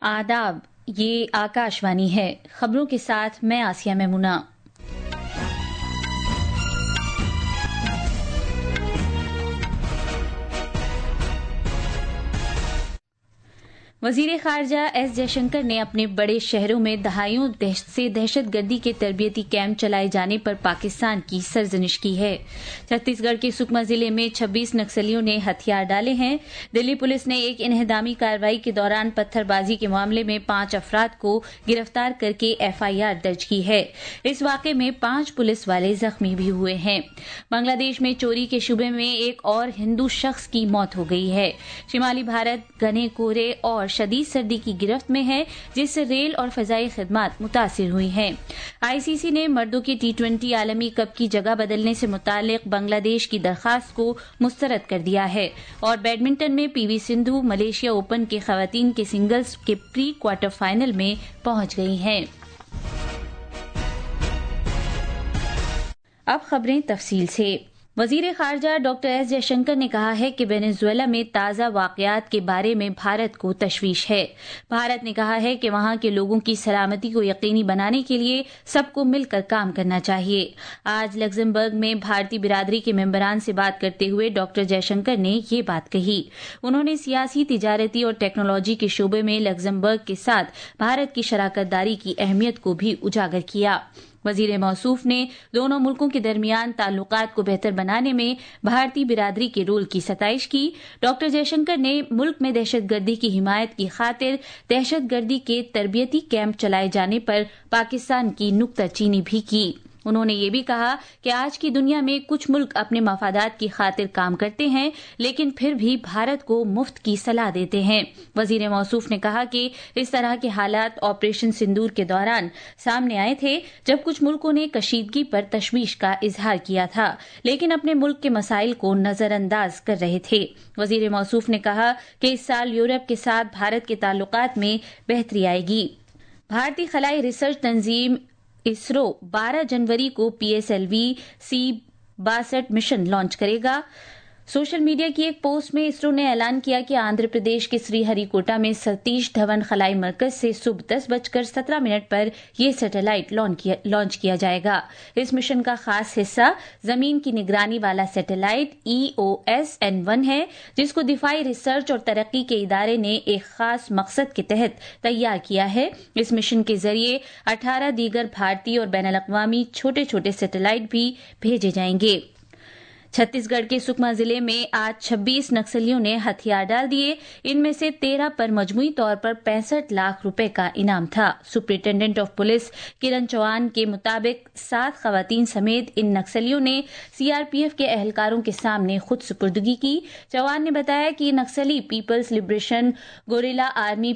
आदाब, ये आकाशवाणी है। खबरों के साथ मैं आसिया मैमुना। वजीर खारजा एस जयशंकर ने अपने बड़े शहरों में दहाइयों से दहशतगर्दी के तरबियती कैंप चलाए जाने पर पाकिस्तान की सरजनिश की है। छत्तीसगढ़ के सुकमा जिले में 26 नक्सलियों ने हथियार डाले हैं। दिल्ली पुलिस ने एक इन्हदामी कार्रवाई के दौरान पत्थरबाजी के मामले में 5 अफराद को गिरफ्तार करके एफआईआर दर्ज की है। इस वाकये में 5 पुलिस वाले जख्मी भी हुए हैं। बांग्लादेश में चोरी के शुबे में एक और हिंदू शख्स की मौत हो गई है। शिमाली भारत घने कोहरे और शदीद सर्दी की गिरफ्त में है, जिससे रेल और फजाई खिदमात मुतासिर हुई हैं। आईसीसी ने मर्दों के T20 आलमी कप की जगह बदलने से मुतालिक बांग्लादेश की दरखास्त को मुस्तरद कर दिया है। और बैडमिंटन में पीवी सिंधु मलेशिया ओपन के खवातीन के सिंगल्स के प्री क्वार्टर फाइनल में पहुंच गई हैं। अब खबरें तफसील से। वजीर खारजा डॉक्टर एस जयशंकर ने कहा है कि वेनेजुएला में ताज़ा वाकयात के बारे में भारत को तशवीश है। भारत ने कहा है कि वहां के लोगों की सलामती को यकीनी बनाने के लिए सबको मिलकर काम करना चाहिए। आज लग्जमबर्ग में भारतीय बिरादरी के मेंबरान से बात करते हुए डॉक्टर जयशंकर ने ये बात कही। उन्होंने सियासी, तिजारती और टेक्नोलॉजी के शोबे में लग्जमबर्ग के साथ भारत की शराकतदारी की अहमियत को भी उजागर किया। वजीर मौसूफ ने दोनों मुल्कों के दरमियान ताल्लुकात को बेहतर बनाने में भारतीय बिरादरी के रोल की सताइश की। डॉक्टर जयशंकर ने मुल्क में दहशतगर्दी की हिमायत की खातिर दहशतगर्दी के तरबियती कैंप चलाए जाने पर पाकिस्तान की नुक्ताचीनी भी की। उन्होंने ये भी कहा कि आज की दुनिया में कुछ मुल्क अपने मफादात की खातिर काम करते हैं, लेकिन फिर भी भारत को मुफ्त की सलाह देते हैं। वजीर मौसूफ ने कहा कि इस तरह के हालात ऑपरेशन सिंदूर के दौरान सामने आए थे, जब कुछ मुल्कों ने कशीदगी पर तशवीश का इजहार किया था, लेकिन अपने मुल्क के मसाइल को नजरअंदाज कर रहे थे। वजीर मौसूफ ने कहा कि इस साल यूरोप के साथ भारत के ताल्लुकात में बेहतरी आएगी। भारतीय खलाई रिसर्च तंजीम इसरो 12 जनवरी को PSLV-C-62 मिशन लॉन्च करेगा। सोशल मीडिया की एक पोस्ट में इसरो ने ऐलान किया कि आंध्र प्रदेश के श्रीहरिकोटा में सतीश धवन खलाई मरकज से सुबह 10:17 पर यह सैटेलाइट लॉन्च किया जाएगा। इस मिशन का खास हिस्सा जमीन की निगरानी वाला सैटेलाइट EOS-N1 है, जिसको दिफाई रिसर्च और तरक्की के इदारे ने एक खास मकसद के तहत तैयार किया है। इस मिशन के जरिए 18 दीगर भारतीय और बैनुल-अक़वामी छोटे छोटे सैटेलाइट भी भेजे जाएंगे। छत्तीसगढ़ के सुकमा जिले में आज 26 नक्सलियों ने हथियार डाल दिए। इनमें से 13 पर मजमूई तौर पर 65 लाख रुपए का इनाम था। Superintendent of police Kiran Chauhan के मुताबिक 7 खवातीन समेत इन नक्सलियों ने सीआरपीएफ के एहलकारों के सामने खुद सुपुर्दगी की। चौहान ने बताया कि नक्सली people's liberation guerrilla army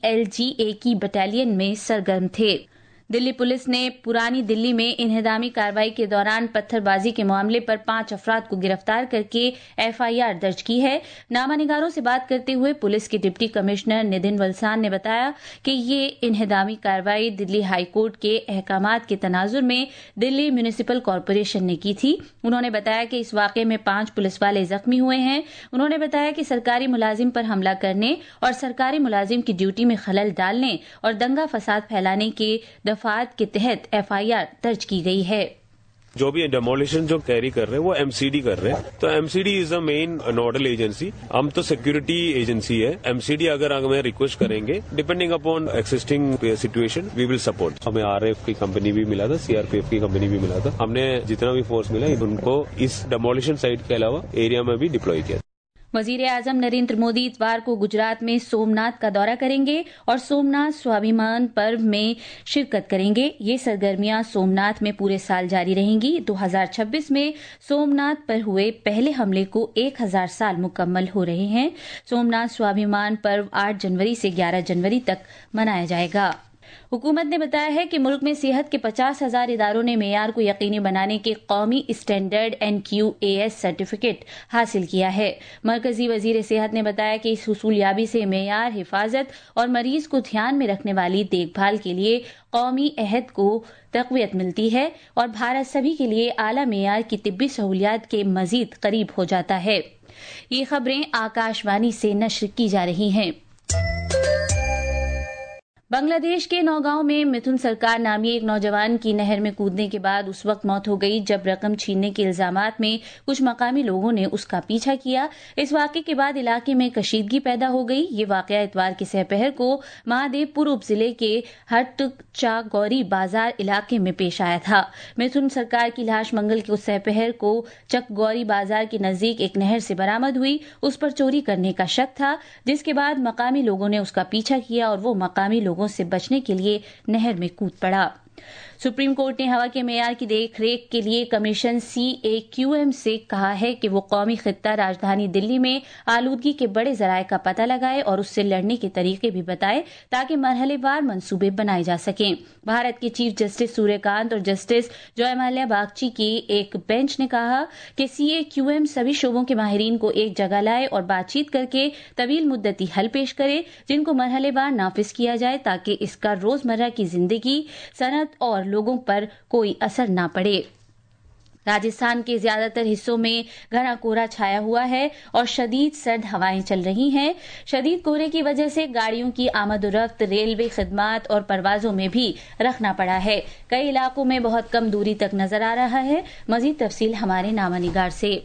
PLGA की बटालियन में सरगर्म थे। दिल्ली पुलिस ने पुरानी दिल्ली में इन्हदामी कार्रवाई के दौरान पत्थरबाजी के मामले पर 5 अफराद को गिरफ्तार करके एफआईआर दर्ज की है। नामानिगारों से बात करते हुए पुलिस के डिप्टी कमिश्नर नितिन वलसान ने बताया कि ये इन्हदामी कार्रवाई दिल्ली हाई कोर्ट के अहकामात के तनाजुर में दिल्ली म्यूनिसिपल कॉरपोरेशन ने की थी। उन्होंने बताया कि इस वाकये में 5 पुलिस वाले जख्मी हुए हैं। उन्होंने बताया कि सरकारी मुलाजिम पर हमला करने और सरकारी मुलाजिम की ड्यूटी में खलल डालने और दंगा फसाद फैलाने के दफात के तहत एफआईआर दर्ज की गई है। जो भी डेमोलिशन जो कैरी कर रहे हैं वो एमसीडी कर रहे हैं, तो MCD is the main nodal agency. हम तो सिक्योरिटी एजेंसी है। एमसीडी अगर हमें रिक्वेस्ट करेंगे depending upon existing situation we will support. हमें आरएफ की कंपनी भी मिला था, सीआरपीएफ की कंपनी भी मिला था। हमने जितना भी फोर्स मिला उनको इस डेमोलिशन साइट के अलावा एरिया में भी डिप्लॉय किया। वजीर आजम नरेंद्र मोदी इतवार को गुजरात में सोमनाथ का दौरा करेंगे और सोमनाथ स्वाभिमान पर्व में शिरकत करेंगे। ये सरगर्मियां सोमनाथ में पूरे साल जारी रहेंगी। 2026 में सोमनाथ पर हुए पहले हमले को 1000 साल मुकम्मल हो रहे हैं। सोमनाथ स्वाभिमान पर्व 8 जनवरी से 11 जनवरी तक मनाया जाएगा। हुकूमत ने बताया है कि मुल्क में सेहत के 50,000 इदारों ने मेयार को यकीनी बनाने के कौमी स्टैंडर्ड NQAS सर्टिफिकेट हासिल किया है। मरकजी वजीर सेहत ने बताया कि इस हुसूलयाबी से मेयार, हिफाजत और मरीज को ध्यान में रखने वाली देखभाल के लिए कौमी अहद को तक़वियत मिलती है और भारत सभी के लिए आला मेयार की तिब्बी सहूलियात के मजीद करीब हो जाता है। ये खबरें आकाशवाणी से नश्र की जा रही हैं। بنگلہ دیش کے نوگاؤں میں متھن سرکار نامی ایک نوجوان کی نہر میں کودنے کے بعد اس وقت موت ہو گئی جب رقم چھیننے کے الزامات میں کچھ مقامی لوگوں نے اس کا پیچھا کیا۔ اس واقعے کے بعد علاقے میں کشیدگی پیدا ہو گئی۔ یہ واقعہ اتوار کی سحپہر کو مہادیو پور ضلع کے ہٹ چا گوری بازار علاقے میں پیش آیا تھا۔ متھن سرکار کی لاش منگل کی سحپہر کو چک گوری بازار کے نزدیک ایک نہر سے برآمد ہوئی۔ اس پر چوری کرنے کا شک تھا، جس کے بعد مقامی لوگوں نے اس کا پیچھا کیا اور وہ مقامی لوگوں سے بچنے کے لیے نہر میں کود پڑا۔ سپریم کورٹ نے ہوا کے معیار کی دیکھ ریکھ کے لیے کمیشن CAQM سے کہا ہے کہ وہ قومی خطہ راجدھانی دلی میں آلودگی کے بڑے ذرائع کا پتہ لگائے اور اس سے لڑنے کے طریقے بھی بتائے تاکہ مرحلے وار منصوبے بنائے جا سکیں۔ بھارت کے چیف جسٹس سوریہ کانت اور جسٹس جوائے مالیہ باگچی کی ایک بینچ نے کہا کہ CAQM سبھی شعبوں کے ماہرین کو ایک جگہ لائے اور بات چیت کر کے طویل مدتی حل پیش کرے جن کو مرحلے وار نافذ کیا جائے تاکہ اس کا روزمرہ کی زندگی، صنعت اور لوگوں پر کوئی اثر نہ پڑے۔ راجستھان کے زیادہ تر حصوں میں گھنا کہرا چھایا ہوا ہے اور شدید سرد ہوائیں چل رہی ہیں۔ شدید کہرے کی وجہ سے گاڑیوں کی آمد و رفت، ریلوے خدمات اور پروازوں میں بھی رکھنا پڑا ہے۔ کئی علاقوں میں بہت کم دوری تک نظر آ رہا ہے۔ مزید تفصیل ہمارے نامہ نگار سے۔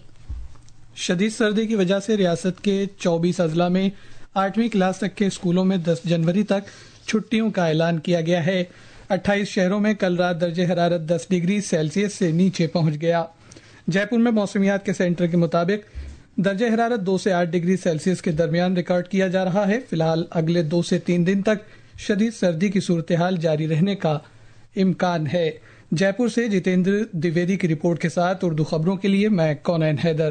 شدید سردی کی وجہ سے ریاست کے 24 اضلاع میں 8ویں کلاس تک کے اسکولوں میں 10 جنوری تک چھٹیوں کا اعلان کیا گیا ہے۔ 28 شہروں میں کل رات درجہ حرارت 10 ڈگری سیلسیس سے نیچے پہنچ گیا۔ جے پور میں موسمیات کے سینٹر کے مطابق درجہ حرارت 2 سے 8 ڈگری سیلسیس کے درمیان ریکارڈ کیا جا رہا ہے۔ فی الحال اگلے 2 سے 3 دن تک شدید سردی کی صورتحال جاری رہنے کا امکان ہے۔ جے پور سے جتیندر دویدی کی رپورٹ کے ساتھ اردو خبروں کے لیے میں کونین حیدر۔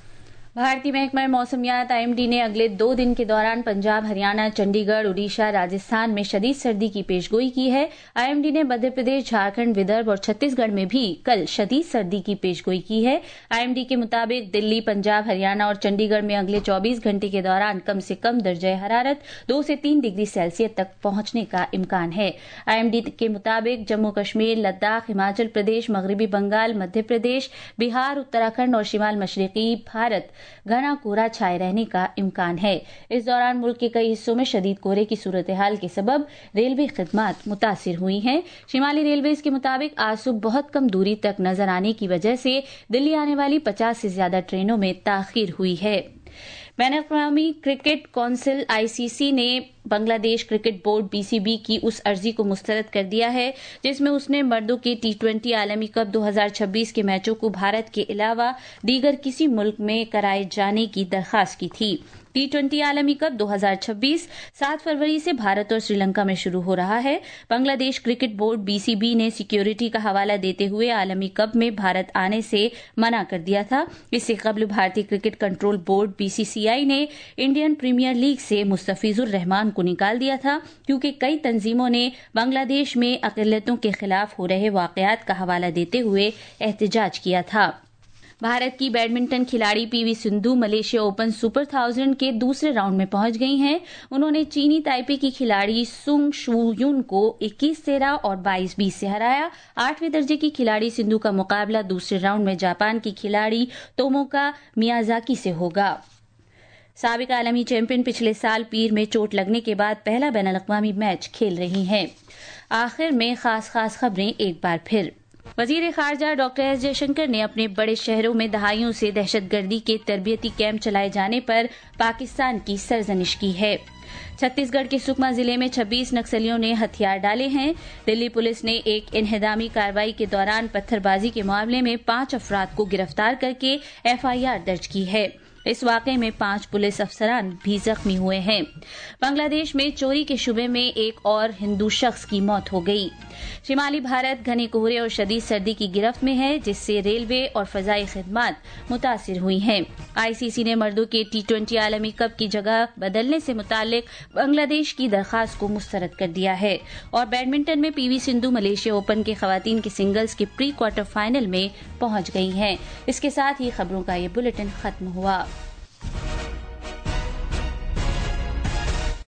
بھارتی محکمہ موسمیات IMD نے اگلے 2 دن کے دوران پنجاب، ہریانہ، چنڈی گڑھ، اڈیشہ، راجستھان میں شدید سردی کی پیش گوئی کی ہے۔ IMD نے مدھیہ پردیش، جھارکھنڈ، ودربھ اور چھتیس گڑھ میں بھی کل شدید سردی کی پیش گوئی کی ہے۔ IMD کے مطابق دلی، پنجاب، ہریانہ اور چنڈی گڑھ میں اگلے 24 گھنٹے کے دوران کم سے کم درجہ حرارت 2 سے 3 ڈگری سیلسیس تک پہنچنے کا امکان ہے۔ IMD کے مطابق جموں کشمیر، لداخ، ہماچل پردیش، مغربی بنگال، مدھیہ پردیش، بہار، اتراکھنڈ اور شمال مشرقی بھارت گھنا کہرا چھائے رہنے کا امکان ہے۔ اس دوران ملک کے کئی حصوں میں شدید کہرے کی صورتحال کے سبب ریلوے خدمات متاثر ہوئی ہیں۔ شمالی ریلویز کے مطابق آج صبح بہت کم دوری تک نظر آنے کی وجہ سے دلی آنے والی 50 سے زیادہ ٹرینوں میں تاخیر ہوئی ہے۔ بین الاقوامی کرکٹ کونسل ICC نے بنگلہ دیش کرکٹ بورڈ BCB کی اس عرضی کو مسترد کر دیا ہے جس میں اس نے مردوں کے T20 عالمی کپ 2026 کے میچوں کو بھارت کے علاوہ دیگر کسی ملک میں کرائے جانے کی درخواست کی تھی۔ T20 عالمی کپ 2026 7 فروری سے بھارت اور سری لنکا میں شروع ہو رہا ہے۔ بنگلہ دیش کرکٹ بورڈ BCB نے سیکیورٹی کا حوالہ دیتے ہوئے عالمی کپ میں بھارت آنے سے منع کر دیا تھا۔ اس سے قبل بھارتی کرکٹ کنٹرول بورڈ BCCI نے انڈین پریمیئر لیگ سے مستفیض الرحمان کو نکال دیا تھا کیونکہ کئی تنظیموں نے بنگلہ دیش میں اقلیتوں کے خلاف ہو رہے واقعات کا حوالہ دیتے ہوئے احتجاج کیا تھا۔ بھارت کی بیڈمنٹن کھلاڑی PV Sindhu Malaysia Open Super 1000 کے دوسرے راؤنڈ میں پہنچ گئی ہیں۔ انہوں نے چینی تائپے کی کھلاڑی سونگ شو یون کو 21-13 اور 22-20 سے ہرایا۔ 8ویں درجے کی کھلاڑی سندھو کا مقابلہ دوسرے راؤنڈ میں جاپان کی کھلاڑی توموکا میازاکی سے ہوگا۔ سابق عالمی چیمپئن پچھلے سال پیر میں چوٹ لگنے کے بعد پہلا بین الاقوامی میچ کھیل رہی ہیں۔ آخر میں خاص خبریں ایک بار پھر۔ وزیر خارجہ ڈاکٹر ایس جے شنکر نے اپنے بڑے شہروں میں دہائیوں سے دہشت گردی کے تربیتی کیمپ چلائے جانے پر پاکستان کی سرزنش کی ہے۔ چھتیس گڑھ کے سکما ضلع میں 26 نکسلیوں نے ہتھیار ڈالے ہیں۔ دلی پولیس نے ایک انہدامی کارروائی کے دوران پتھر بازی کے معاملے میں 5 افراد کو گرفتار کر کے FIR درج کی ہے۔ اس واقعے میں 5 پولیس افسران بھی زخمی ہوئے ہیں۔ بنگلہ دیش میں چوری کے شبے میں ایک اور ہندو شخص کی موت ہو گئی۔ شمالی بھارت گھنے کہرے اور شدید سردی کی گرفت میں ہے جس سے ریلوے اور فضائی خدمات متاثر ہوئی ہیں۔ ICC نے مردوں کے T20 عالمی کپ کی جگہ بدلنے سے متعلق بنگلہ دیش کی درخواست کو مسترد کر دیا ہے۔ اور بیڈمنٹن میں PV سندھو ملیشیا اوپن کے خواتین کے سنگلز کے پری کوارٹر فائنل میں پہنچ گئی ہیں۔ اس کے ساتھ ہی خبروں کا یہ بلیٹن ختم ہوا۔